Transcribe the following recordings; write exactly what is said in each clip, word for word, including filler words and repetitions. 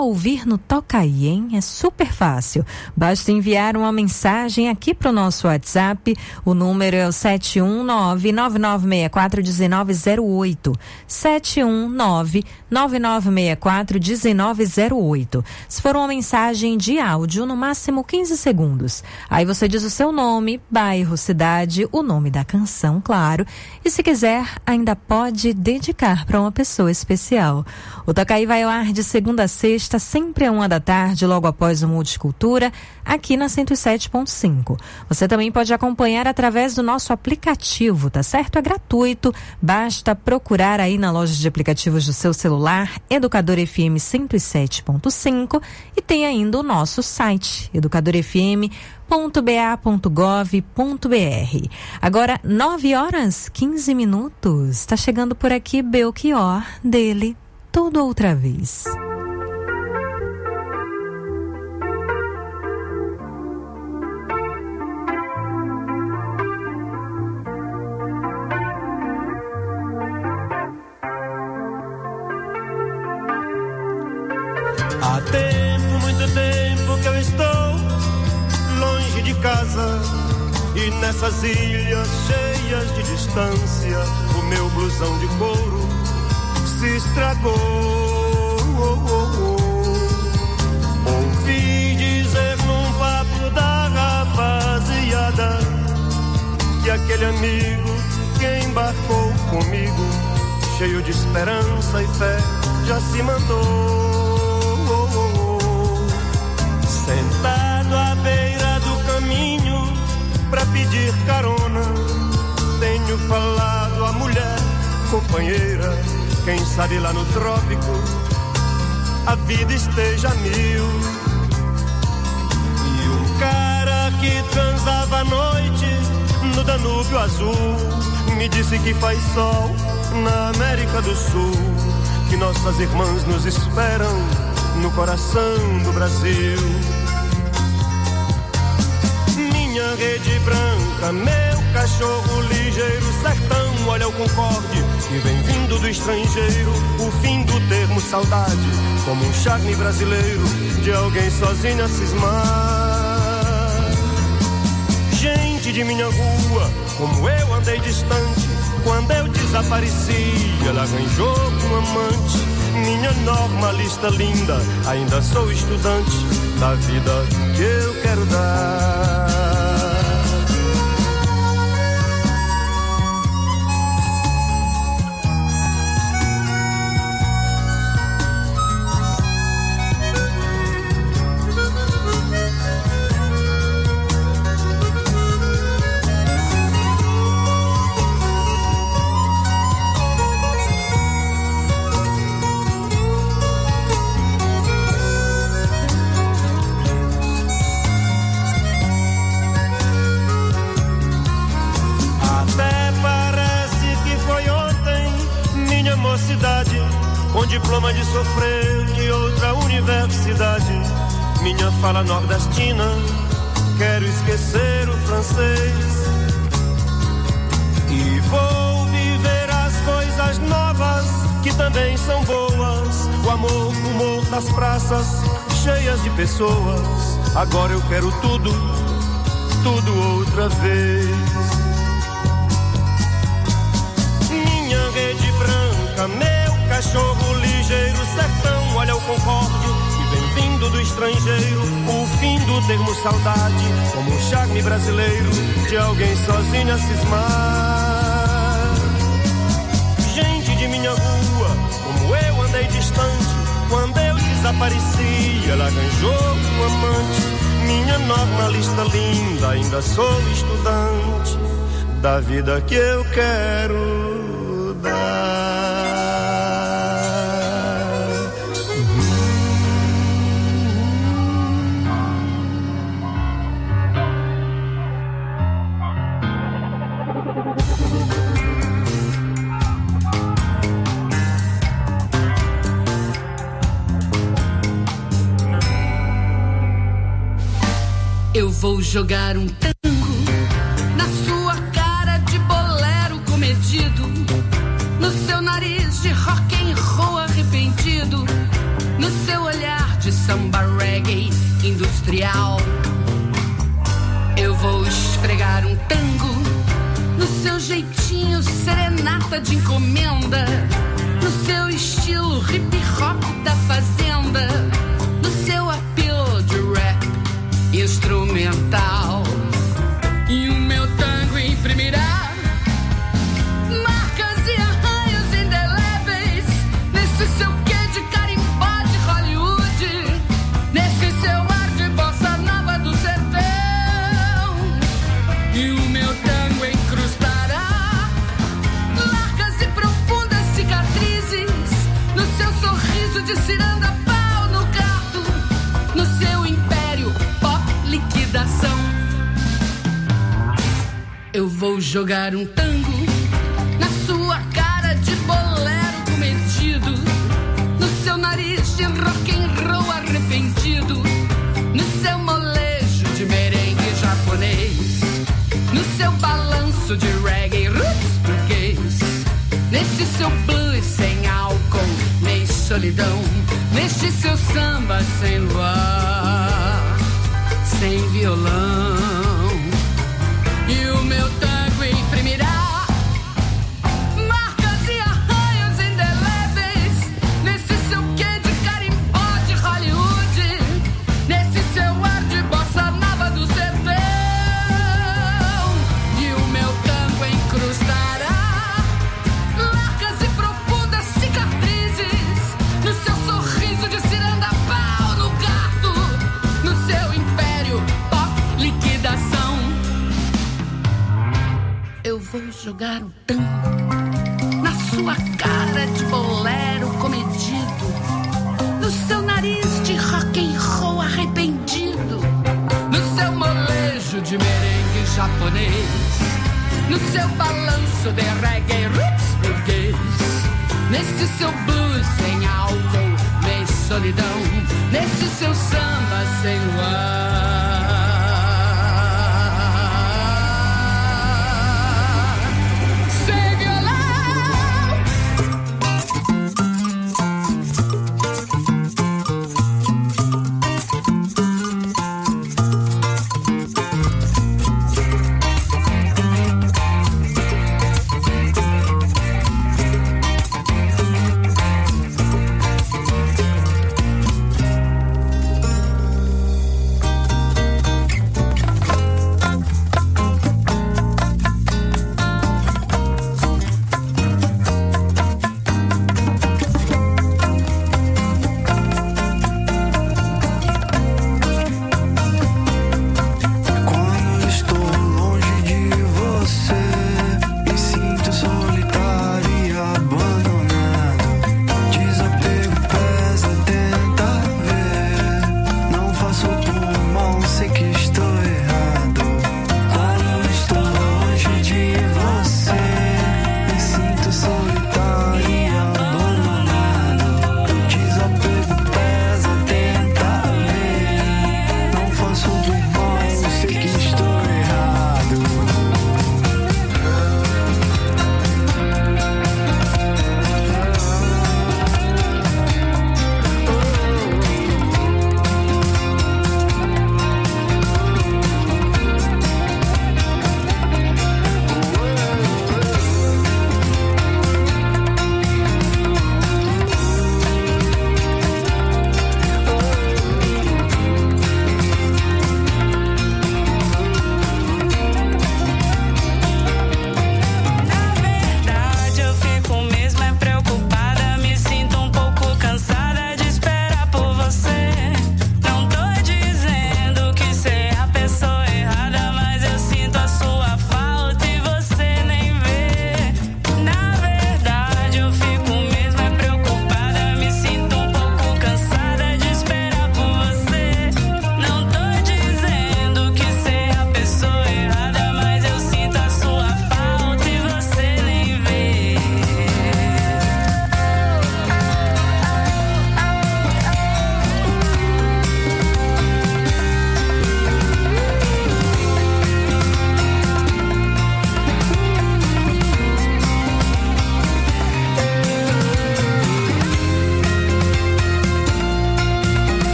Ouvir no Toca Aí, hein? É super fácil. Basta enviar uma mensagem aqui para o nosso WhatsApp. O número é o sete um nove, nove nove seis quatro, um nove zero oito. sete um nove, nove nove seis quatro, um nove zero oito. Se for uma mensagem de áudio, no máximo quinze segundos. Aí você diz o seu nome, bairro, cidade, o nome da canção, claro. E se quiser, ainda pode dedicar para uma pessoa especial. O Toca Aí vai ao ar de segunda a sexta, sempre a uma da tarde, logo após o Multicultura, aqui na cento e sete ponto cinco. Você também pode acompanhar através do nosso aplicativo, tá certo? É gratuito, basta procurar aí na loja de aplicativos do seu celular, Educador F M cento e sete ponto cinco, e tem ainda o nosso site, educador f m ponto b a ponto gov ponto b r. Agora, nove horas, quinze minutos, está chegando por aqui Belchior, dele, Tudo Outra Vez. Há tempo, muito tempo que eu estou longe de casa, e nessas ilhas cheias de distância o meu blusão de couro se estragou. Oh, oh, oh. Ouvi dizer num papo da rapaziada que aquele amigo que embarcou comigo, cheio de esperança e fé, já se mandou. Sentado à beira do caminho pra pedir carona, tenho falado à mulher companheira, quem sabe lá no trópico a vida esteja a mil. E um cara que transava à noite no Danúbio Azul me disse que faz sol na América do Sul, que nossas irmãs nos esperam no coração do Brasil. Minha rede branca, meu cachorro ligeiro, sertão, olha o Concorde, que vem vindo do estrangeiro, o fim do termo saudade, como um charme brasileiro, de alguém sozinho a cismar. Gente de minha rua, como eu andei distante, quando eu desapareci, ela arranjou um amante. Minha normalista linda, ainda sou estudante da vida que eu quero dar. Com diploma de sofrer de outra universidade, minha fala nordestina, quero esquecer o francês e vou viver as coisas novas que também são boas. O amor, o humor das praças cheias de pessoas. Agora eu quero tudo, tudo outra vez. Minha rede branca, meu cachorro ligeiro, sertão, olha o Concorde, que vem vindo do estrangeiro, o fim do termo saudade, como um charme brasileiro, de alguém sozinho a cismar. Gente de minha rua, como eu andei distante, quando eu desapareci, ela arranjou um amante. Minha normalista linda, ainda sou estudante da vida que eu quero dar. Eu vou jogar um tango na sua cara de bolero comedido, no seu nariz de rock and roll arrependido, no seu olhar de samba reggae industrial. Eu vou esfregar um tango no seu jeitinho serenata de encomenda, no seu estilo hip hop da fazenda, no seu apelo de rap instrumental. E o meu tango imprimirá marcas e arranhos indeléveis nesse seu quê de carimbó de Hollywood, nesse seu ar de bossa nova do sertão. E o meu tango incrustará largas e profundas cicatrizes no seu sorriso de ciranda pau no gato, no seu império pop liquidação. Eu vou jogar um tango na sua cara de bolero cometido, no seu nariz de rock and roll arrependido, no seu molejo de merengue japonês, no seu balanço de reggae roots burguês, nesse seu blues sem álcool nem solidão, neste seu samba sem luar, sem violão. E o meu tango imprimirá marcas e arranhos indeléveis nesse seu quê de carimbó de Hollywood, nesse seu ar de bossa nova do sertão. E o meu tango incrustará largas e profundas cicatrizes no seu sorriso de ciranda pau no gato, no seu império pop liquidação. Eu vou jogar um tango na sua cara de bolero comedido, no seu nariz de rock and roll arrependido, no seu molejo de merengue japonês, no seu balanço de reggae roots burguês, nesse seu blues sem álcool nem solidão, nesse seu samba sem luar.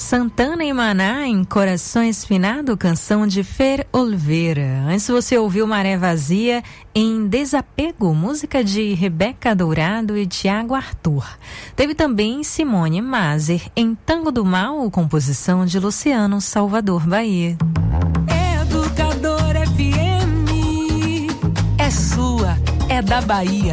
Santana e Maná em Corações Finado, canção de Fer Oliveira. Antes você ouviu Maré Vazia em Desapego, música de Rebeca Dourado e Tiago Arthur. Teve também Simone Mazer em Tango do Mal, composição de Luciano Salvador Bahia. Educador F M é sua, é da Bahia.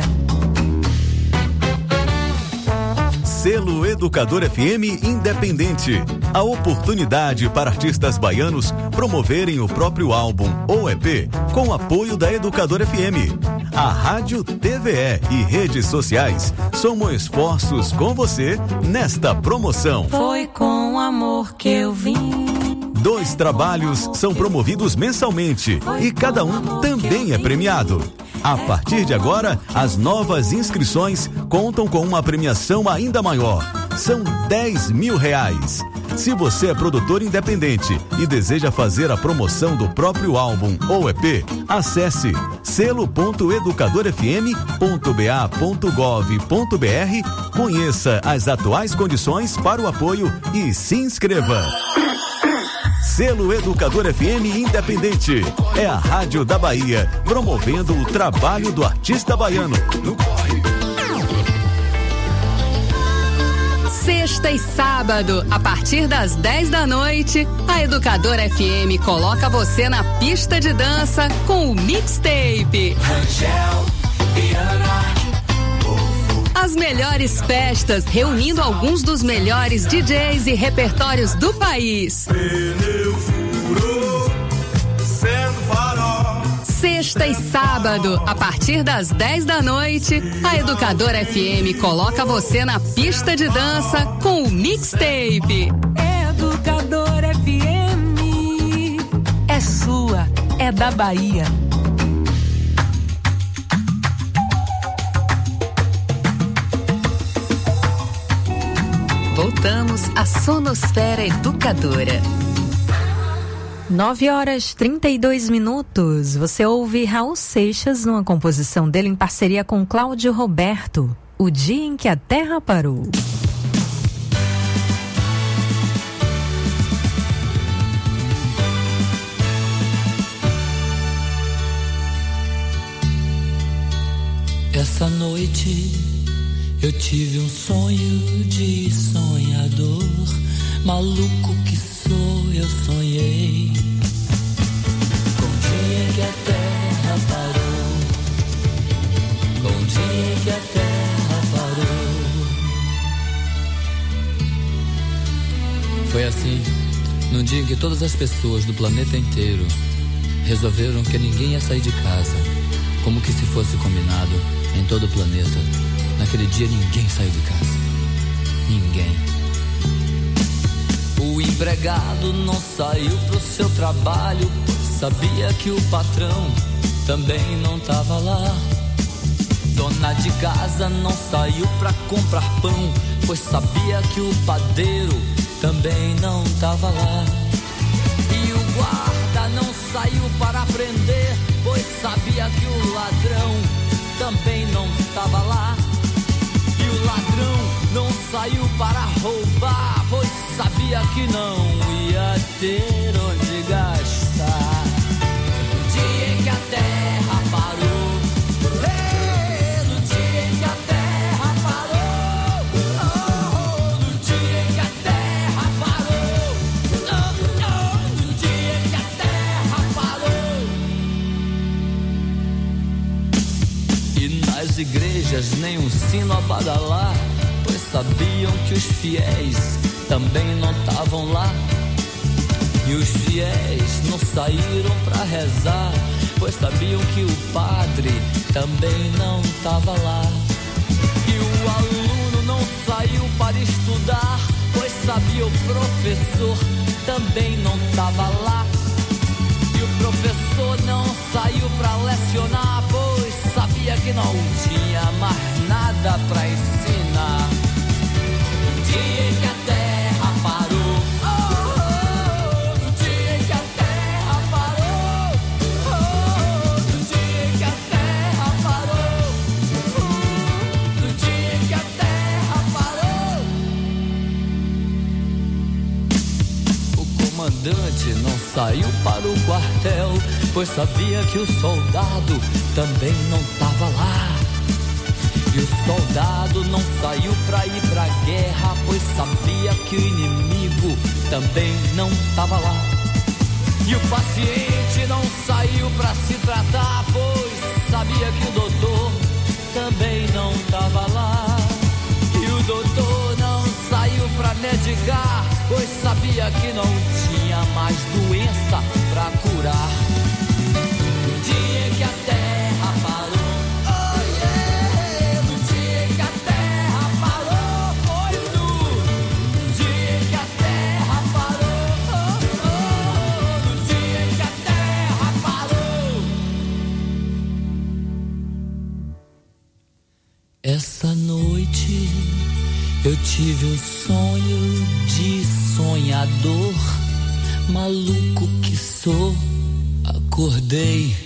Selo Educador F M Independente. A oportunidade para artistas baianos promoverem o próprio álbum ou E P com apoio da Educador F M. A rádio, T V E e redes sociais somam esforços com você nesta promoção. Foi com amor que eu vim. Dois trabalhos são promovidos mensalmente e cada um também é premiado. A partir de agora, as novas inscrições contam com uma premiação ainda maior. São dez mil reais. Se você é produtor independente e deseja fazer a promoção do próprio álbum ou E P, acesse selo ponto educador f m ponto b a ponto gov ponto b r, conheça as atuais condições para o apoio e se inscreva. Selo Educador F M Independente. É a rádio da Bahia, promovendo o trabalho do artista baiano. Sexta e sábado, a partir das dez da noite, a Educadora F M coloca você na pista de dança com o Mixtape. Angel, Viana. As melhores festas, reunindo alguns dos melhores D Js e repertórios do país. Pneu furou, sendo farol. Sexta e sábado, a partir das dez da noite, a Educadora F M coloca você na pista de dança com o Mixtape. Educador F M é sua, é da Bahia. Voltamos à Sonosfera Educadora. nove horas e trinta e dois minutos. Você ouve Raul Seixas numa composição dele em parceria com Cláudio Roberto, O Dia em que a Terra Parou. Essa noite eu tive um sonho de sonhador, maluco que sou, eu sonhei com o dia que a terra parou, com o dia que a terra parou. Foi assim, num dia em que todas as pessoas do planeta inteiro resolveram que ninguém ia sair de casa, como que se fosse combinado em todo o planeta. Naquele dia ninguém saiu de casa. Ninguém. O empregado não saiu pro seu trabalho, sabia que o patrão também não tava lá. Dona de casa não saiu pra comprar pão, pois sabia que o padeiro também não tava lá. E o guarda não saiu para prender, pois sabia que o ladrão também não tava lá. E o ladrão não saiu para roubar, pois sabia que não ia ter onde gastar. No dia em que a terra parou, hey, no dia em que a terra parou, oh, no dia em que a terra parou, oh, oh, no dia em que a terra parou. E nas igrejas nem um sino a badalar, pois sabiam que os fiéis também não estavam lá. E os fiéis não saíram pra rezar, pois sabiam que o padre também não estava lá. E o aluno não saiu para estudar, pois sabia o professor também não estava lá. E o professor não saiu pra lecionar, pois sabia que não tinha mais nada pra ensinar. No dia em que a terra parou, oh, oh, no dia em que a terra parou, oh, no dia em que a terra parou, oh, no dia em que a terra parou. paciente não saiu para o quartel, pois sabia que o soldado também não tava lá. E o soldado não saiu pra ir pra guerra, pois sabia que o inimigo também não tava lá. E o paciente não saiu pra se tratar, pois sabia que o doutor também não tava lá. E o doutor não saiu pra medicar, pois sabia que não tinha mais doença pra curar. No dia que a terra parou, oh yeah, no dia que a terra parou, foi nu. No dia que a terra parou, oh, oh, no dia que a terra parou. Essa noite eu tive um sonho de sonhador, maluco que sou, acordei.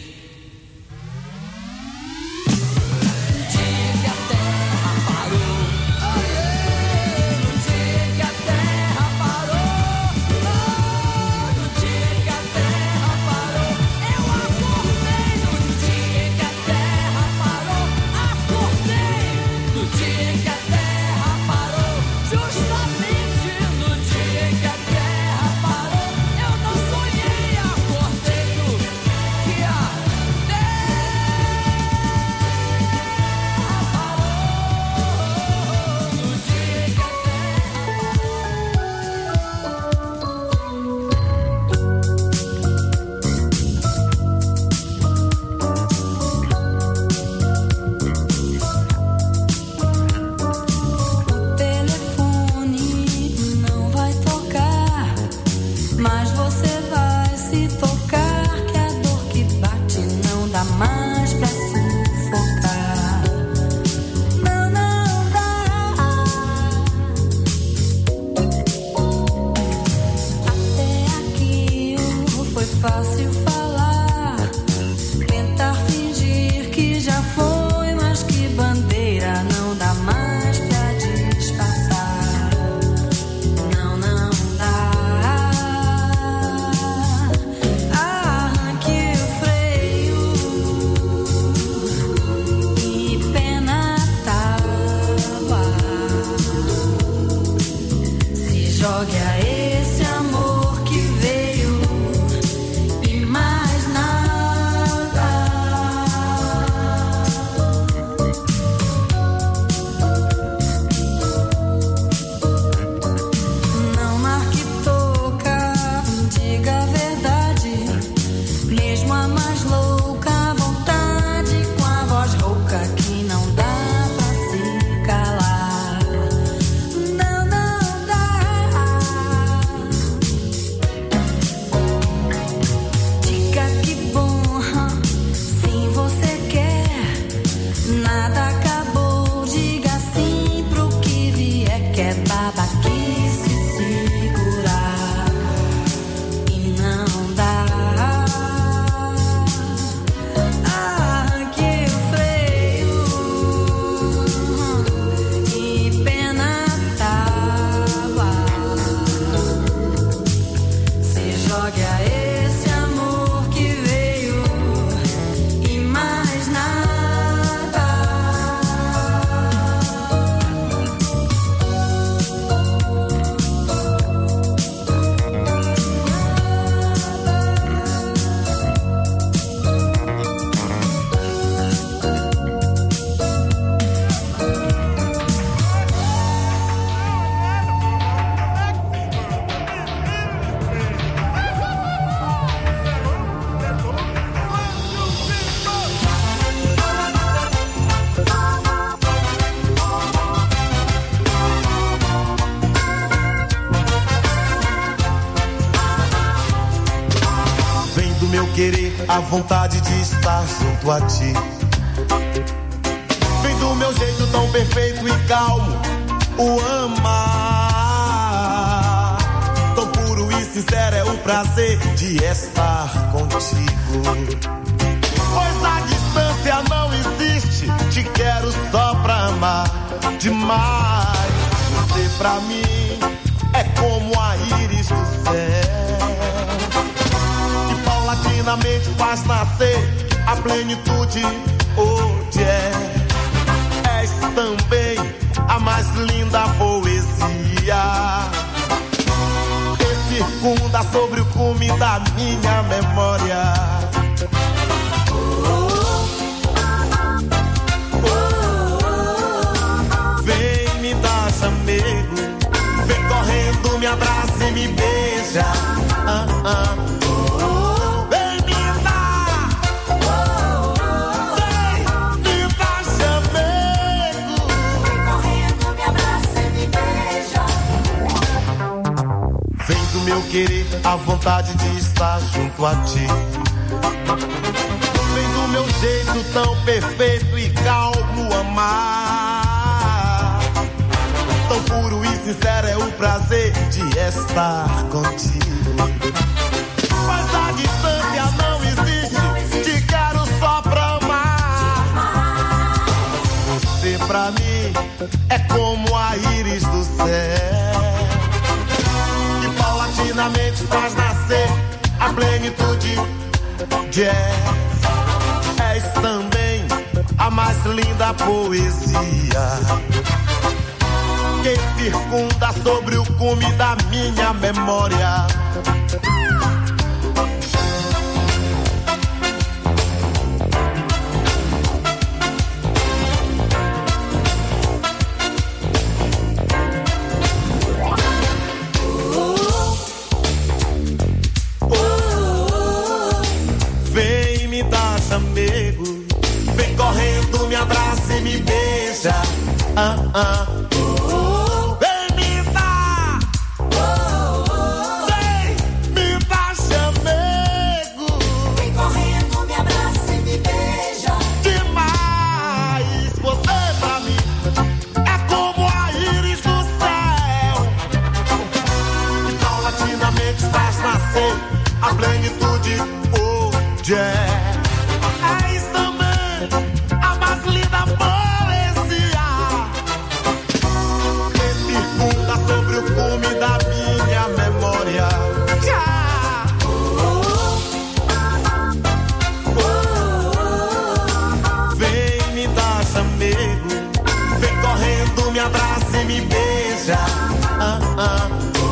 A vontade de estar junto a ti. Vem do meu jeito tão perfeito e calmo, o amar. Tão puro e sincero é o prazer de estar contigo. Pois a distância não existe, te quero só pra amar demais. Você pra mim é como a íris do céu. paulatinamente faz nascer a plenitude. Oh, yeah. És também a mais linda poesia que circunda sobre o cume da minha memória. Vem me dar chamego, vem correndo, me abraça e me beija. Ah, ah. Vem me dar, vem me dar chamego, vem correndo, me abraça e me beija. Vem do meu querer a vontade de estar junto a ti. Vem do meu jeito tão perfeito e calmo amar. Tão puro e sincero é o prazer de estar contigo. Mas a distância não existe, te quero só pra amar. Você pra mim é como a íris do céu, que paulatinamente faz nascer a plenitude. Jazz, és também a mais linda poesia que circunda sobre o cume da minha memória. Vem me dar chamego, vem correndo, me abraça e me beija. Ah, ah. A plenitude, oh, yeah. És também a mais linda poesia que circunda sobre o cume da minha memória. Yeah. Vem me dar chamego, vem correndo, me abraça e me beija. Ah, ah.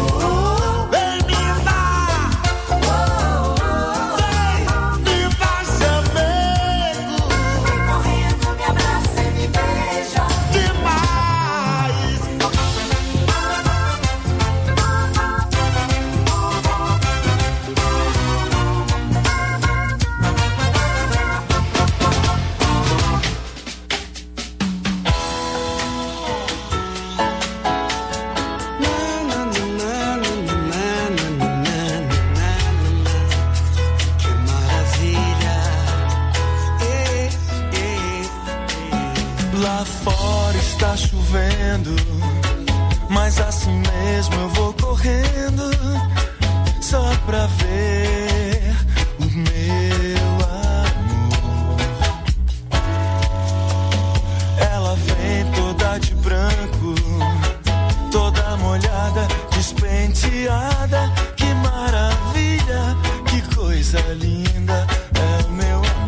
Lá fora está chovendo, mas assim mesmo eu vou correndo só pra ver o meu amor. Ela vem toda de branco, toda molhada, despenteada. Que maravilha, que coisa linda é o meu amor.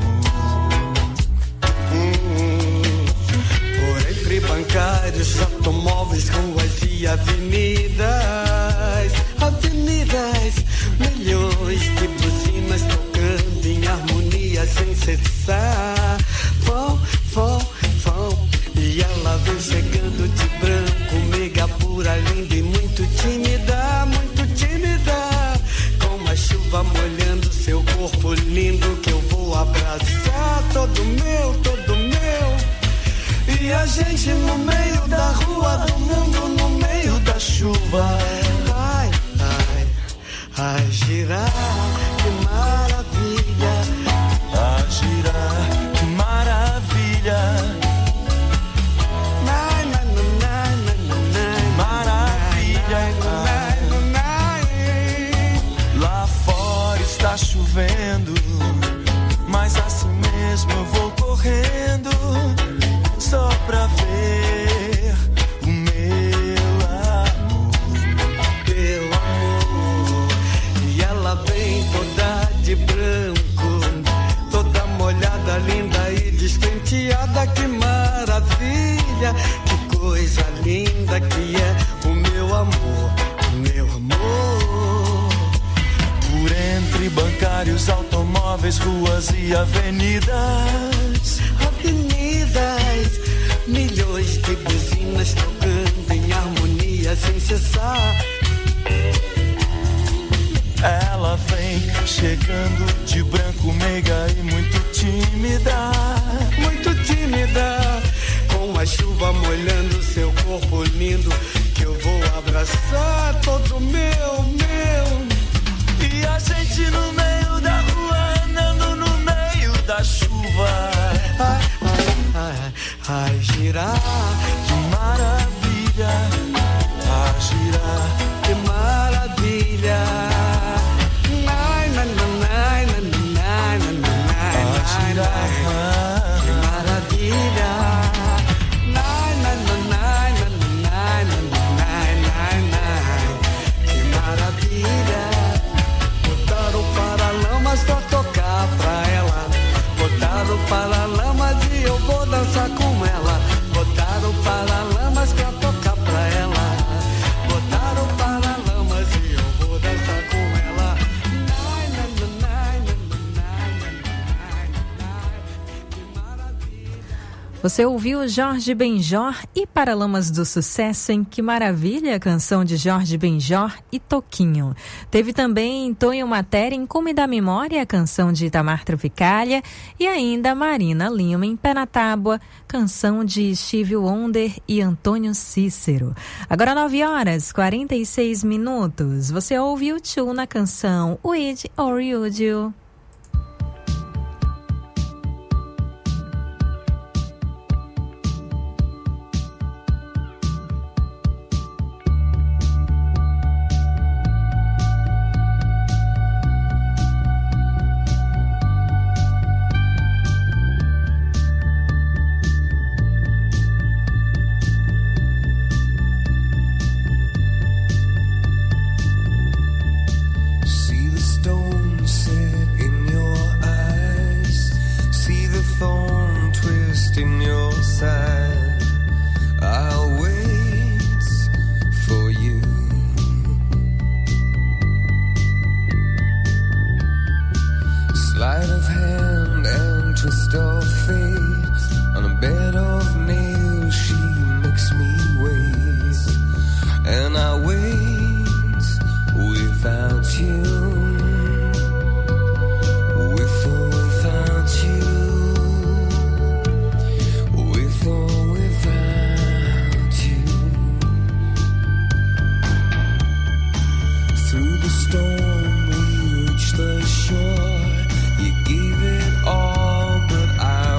Bancários, automóveis, ruas e avenidas, avenidas, milhões de buzinas tocando em harmonia sem cessar. Vão, vão, vão, e ela vem chegando de branco, mega pura, linda e muito tímida, muito tímida, com a chuva molhando seu corpo lindo que eu vou abraçar, todo meu, todo meu. E a gente no meio da rua, do mundo no meio da chuva. Ai, ai, ai, girar, que maravilha. Ai, girar, que maravilha. Ai, na, na, na, na, na, que maravilha. Lá fora está chovendo, mas assim mesmo eu vou correndo só pra ver o meu amor, meu amor. E ela vem toda de branco, linda e despenteada, que maravilha, que coisa linda que é o meu amor, o meu amor. Por entre bancários, automóveis, ruas e avenidas, avenidas, milhões de buzinas tocando em harmonia sem cessar. Ela vem chegando de branco, meiga e muito tímida, muito tímida, com a chuva molhando seu corpo lindo, que eu vou abraçar todo meu, meu. E a gente no meio da rua, andando no meio da chuva. Ai, ai, ai, ai, girar, que maravilha. Ai, girar, que maravilha. Ai, na, na, na, na, na, na, na, ai, girar, que maravilha. Ai, na, na, na, na, na, na, na, na, que maravilha. Botaram Paralamas pra tocar pra ela. Botaram Paralamas e eu vou dançar com ela. Botaram Paralamas pra tocar pra ela. Botaram Paralamas e eu vou dançar com ela. Você ouviu Jorge Benjor e Paralamas do Sucesso em Que Maravilha, canção de Jorge Benjor e Toquinho. Teve também Tonho Matéria em Cume da Memória, canção de Itamar Tropicália, e ainda Marina Lima em Pé na Tábua, canção de Stevie Wonder e Antônio Cícero. Agora nove horas e quarenta e seis minutos. Você ouve o Tchu na canção With or Would You? The shore, you gave it all, but I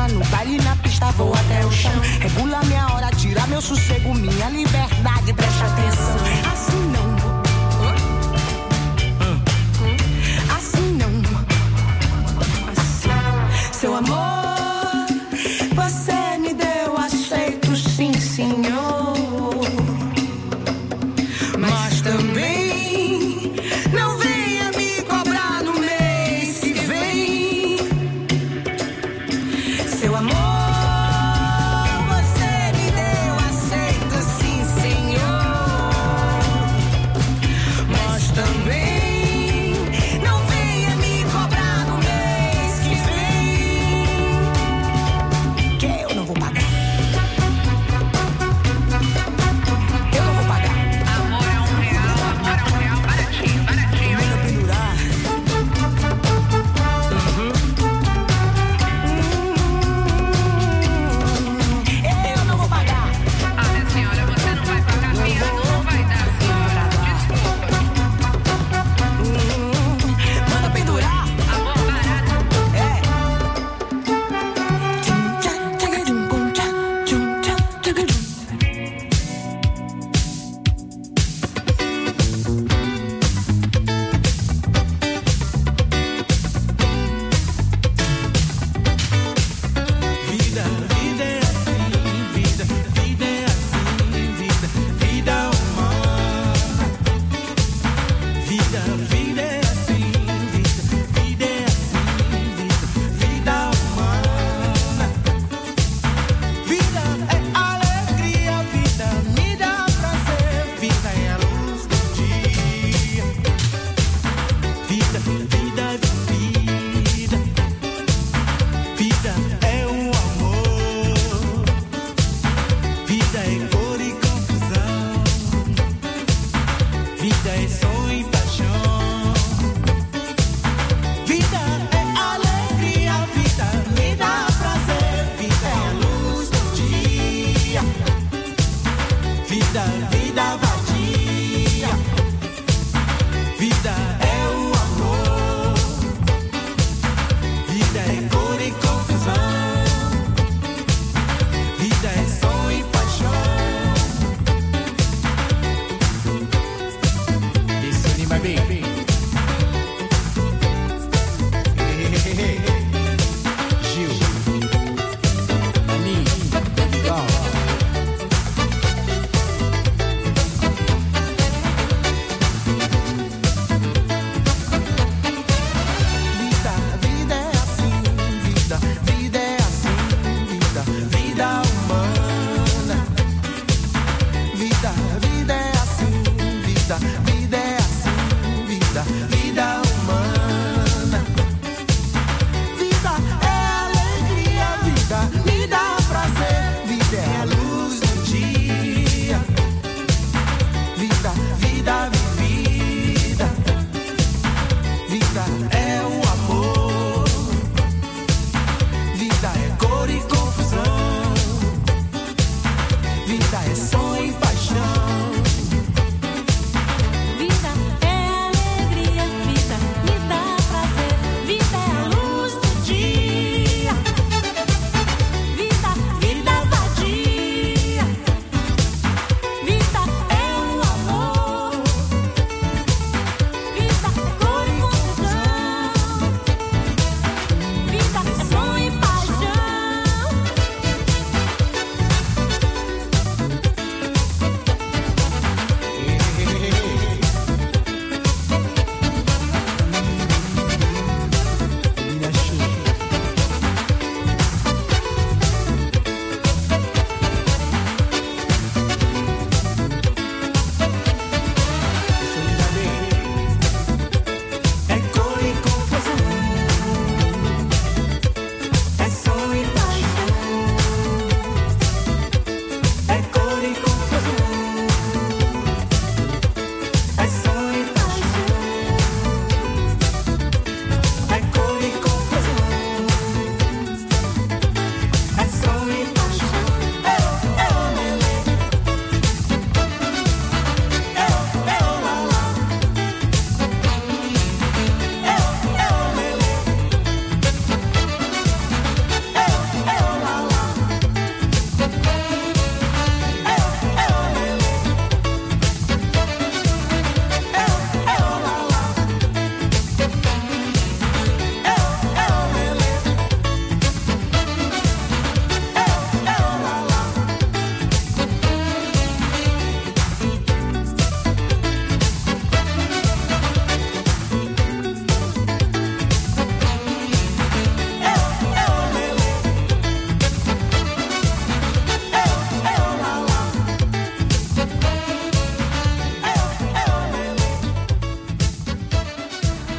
pista, no baile na pista vou até o chão. Regula minha hora, tira meu sossego, minha liberdade, presta atenção. Assim não. Assim não. Assim. Seu amor, você me deu, aceito sim, senhor. Mas também não venha me cobrar no mês que vem. Seu amor, você me deu, aceito sim, senhor.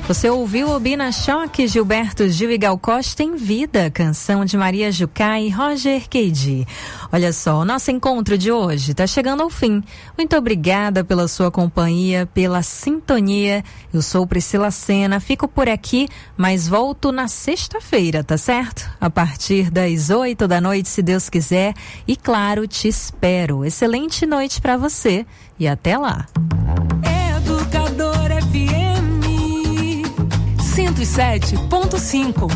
Você ouviu o Bina Choque, Gilberto Gil e Gal Costa em Vida, canção de Maria Jucá e Roger Keidi. Olha só, o nosso encontro de hoje está chegando ao fim. Muito obrigada pela sua companhia, pela sintonia. Eu sou Priscila Sena, fico por aqui, mas volto na sexta-feira, tá certo? A partir das oito da noite, se Deus quiser. E claro, te espero. Excelente noite para você e até lá. Educador F M cento e sete ponto cinco.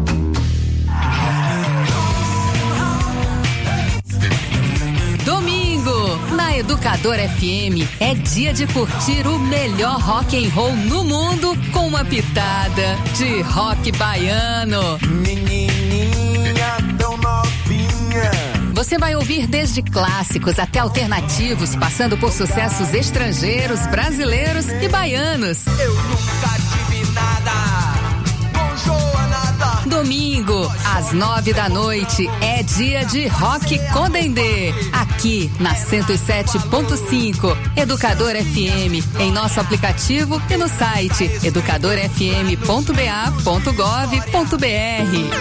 Domingo, na Educador F M, é dia de curtir o melhor rock and roll no mundo com uma pitada de rock baiano. Menininha tão novinha. Você vai ouvir desde clássicos até alternativos, passando por sucessos estrangeiros, brasileiros e baianos. Eu nunca tive nada, com Joanada. Domingo, às nove da noite, é dia de Rock com Dendê, aqui na cento e sete ponto cinco. Educador F M, em nosso aplicativo e no site educador f m ponto b a ponto gov ponto b r.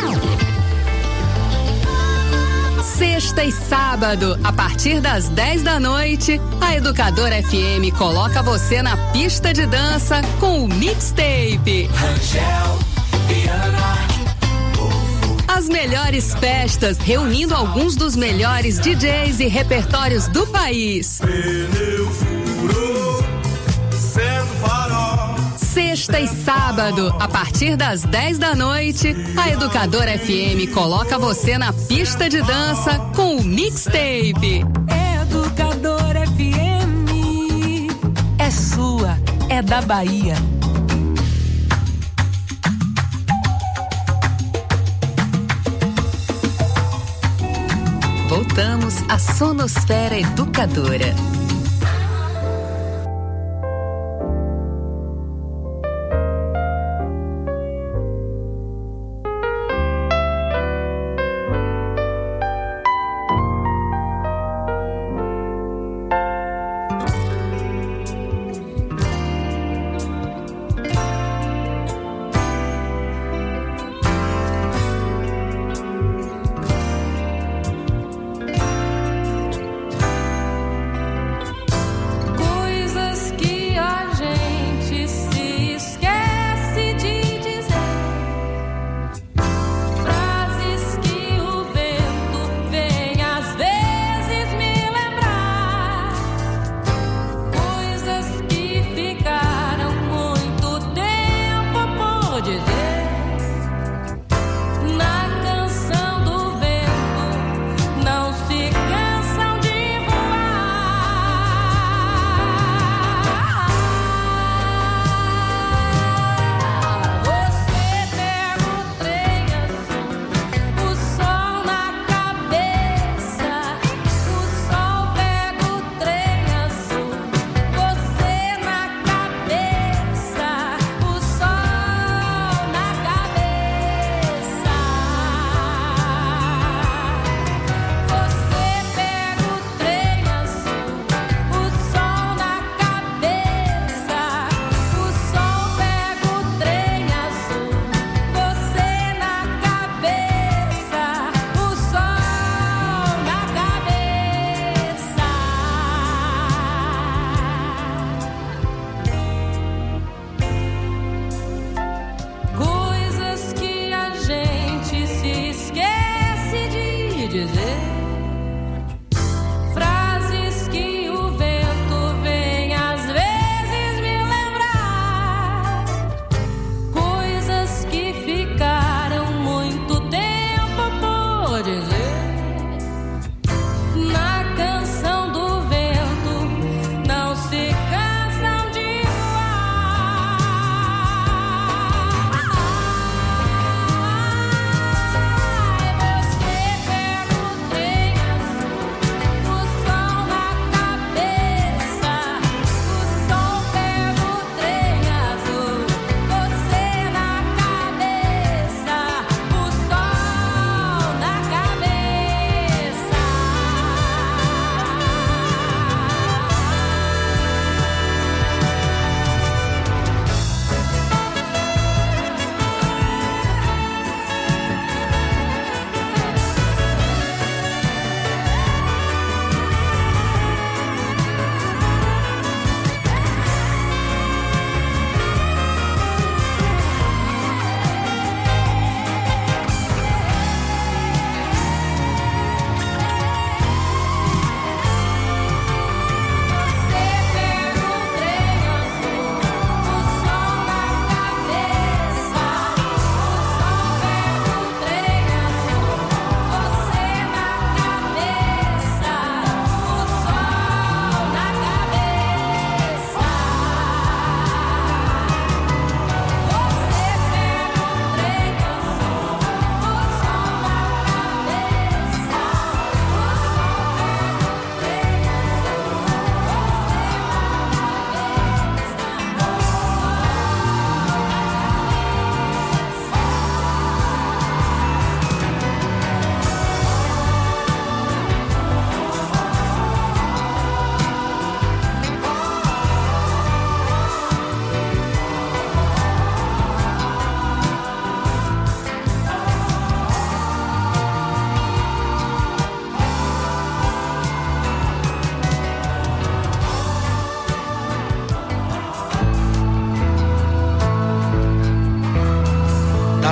Sexta e sábado, a partir das dez da noite, a Educador F M coloca você na pista de dança com o Mixtape. Angel, Viana. As melhores festas, reunindo alguns dos melhores D Js e repertórios do país. Pneu furou, sendo farol. Sexta e sábado, a partir das dez da noite, a Educador F M coloca você na pista de dança com o Mixtape. Educador F M é sua, é da Bahia. Voltamos à Sonosfera Educadora.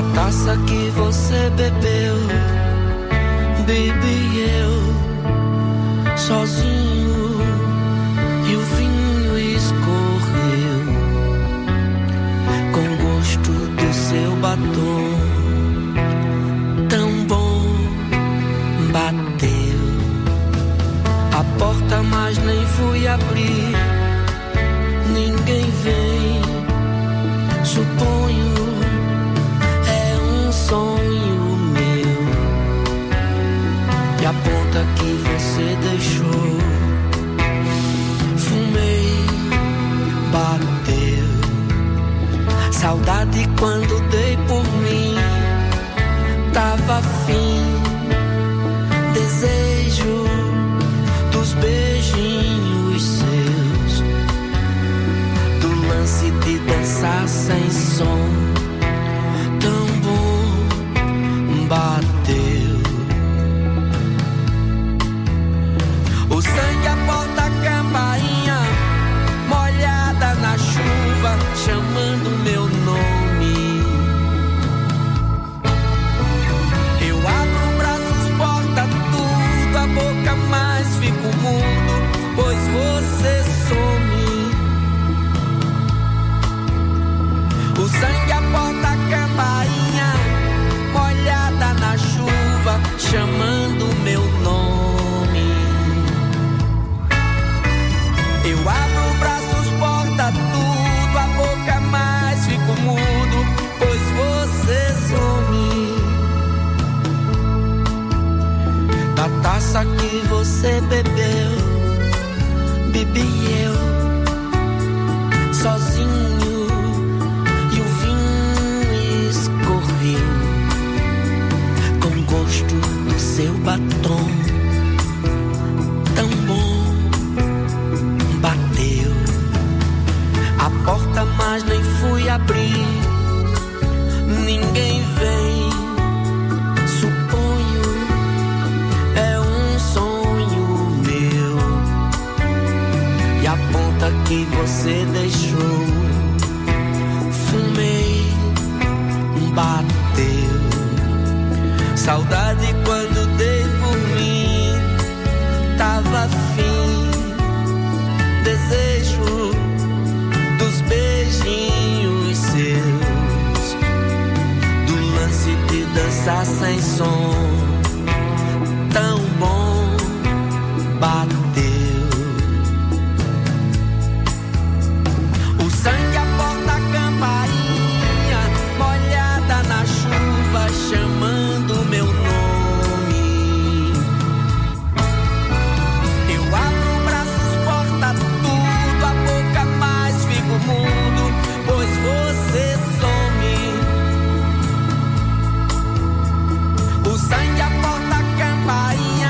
taça que você bebeu, bebi eu sozinho e o vinho escorreu com gosto do seu batom. Tão bom, bateu a porta, mas nem fui abrir. Ninguém vem, suponho. Sonho meu, e a ponta que você deixou, fumei, bateu. Saudade quando dei por mim, tava afim. Desejo dos beijinhos seus, do lance de dançar sem som. Bateu o sangue, a porta, a campainha molhada na chuva, chamando meu nome. Eu abro braços, porta tudo, a boca, mas fico mudo, pois você some. O sangue, a porta, a campainha molhada na chuva, chamando meu nome. Eu abro braços, porta tudo, a boca, mas fico mudo, pois você some. Da taça que você bebeu, bebi eu sozinho e o vinho escorreu gosto do seu batom. Tão bom, bateu a porta, mas nem fui abrir. Ninguém vem, suponho, é um sonho meu. E a ponta que você deixou, fumei, bateu. Saudade quando dei por mim, tava afim. Desejo dos beijinhos seus, do lance de dançar sem som. Tão bom, bateu. O sangue, a porta, a campainha molhada na chuva, chamando meu nome. Eu abro braços, porta tudo, a boca, mas fico mudo, pois você some. O sangue, a porta, a campainha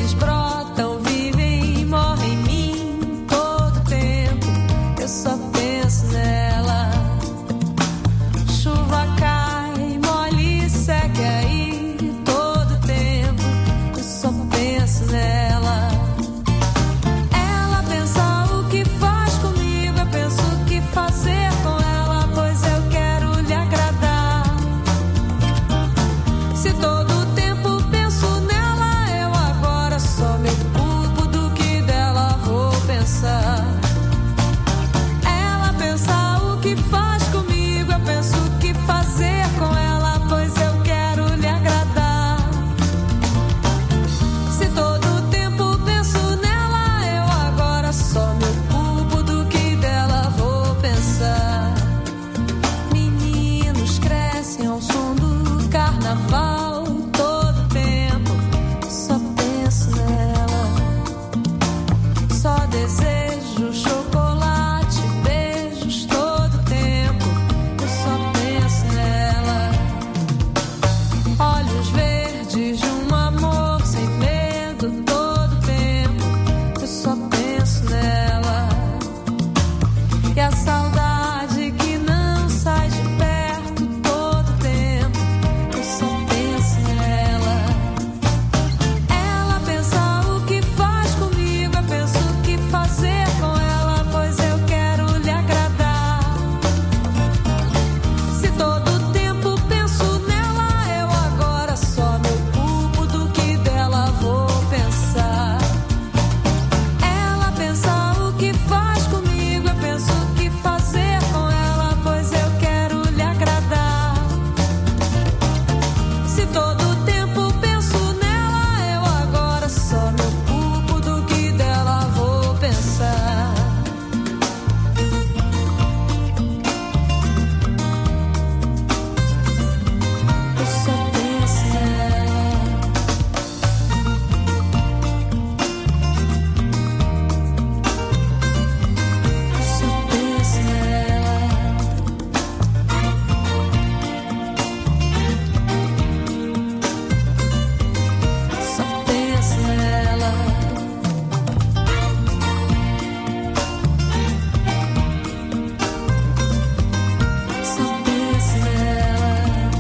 eles brotam, vivem, morrem em mim todo tempo. Eu só penso nela. Chuva cai, molhe e seque aí todo tempo. Eu só penso nela. Ela pensa o que faz comigo, eu penso o que fazer com ela, pois eu quero lhe agradar. Se todo tempo penso nela, eu agora só me culpo do que dela vou pensar. Ela pensa o que faz comigo, eu penso o que fazer com ela, pois eu quero lhe agradar. Se todo tempo penso nela, eu agora só me culpo do que dela vou pensar. Meninos crescem ao som do carnaval todo tempo, só penso nela. Só desejo chocolate, beijos todo tempo, eu só penso nela. Olhos verdes de um amor sem medo todo tempo, eu só penso nela. E a saudade que não sai de perto todo tempo, eu só penso nela. Ela pensa o que faz comigo, eu penso o que fazer com ela, pois eu quero lhe agradar. Se todo tempo penso nela, eu agora só me culpo do que dela vou pensar. Ela pensa o que faz comigo, eu penso o que fazer com ela, pois eu quero lhe agradar. Se todo tempo penso nela, eu agora só me culpo do que dela vou pensar. Eu só penso nela. Eu só penso nela. Só penso nela. Só penso nela.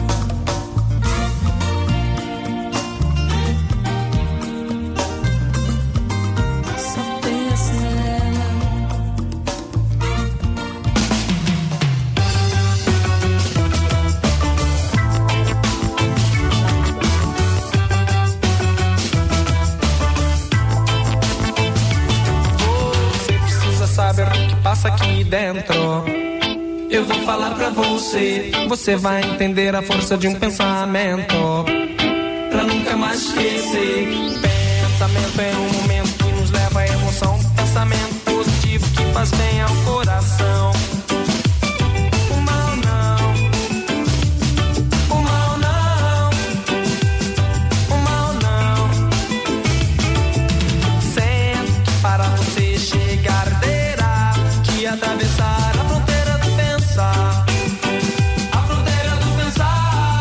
Só penso nela. Você precisa saber o que passa aqui dentro. Eu vou falar pra você, você vai entender a força de um pensamento, pra nunca mais esquecer. Pensamento é um momento que nos leva à emoção. Pensamento positivo que faz bem ao coração. O mal não, o mal não, o mal não. Sendo que para você chegar terá que atravessar a fronteira do pensar. A fronteira do pensar.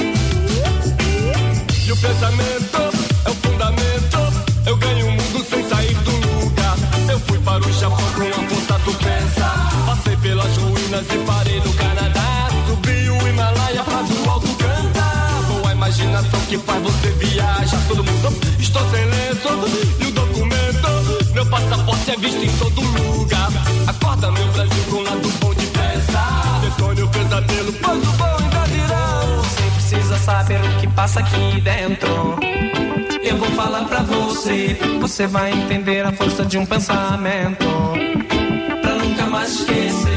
E o pensamento é o fundamento. Eu ganho o mundo sem sair do lugar. Eu fui para o Japão com a força do pensar. Passei pelas ruínas e parei no Canadá. Subi o Himalaia pra do alto cantar. Boa imaginação que faz você viajar. Todo mundo, estou sem lenço. E o documento, meu passaporte é visto em todo lugar. Acorda meu Brasil com lado bom de pensar. Detone o pesadelo, pois o bom ainda virá. Você precisa saber o que passa aqui dentro. Eu vou falar pra você, você vai entender a força de um pensamento, pra nunca mais esquecer.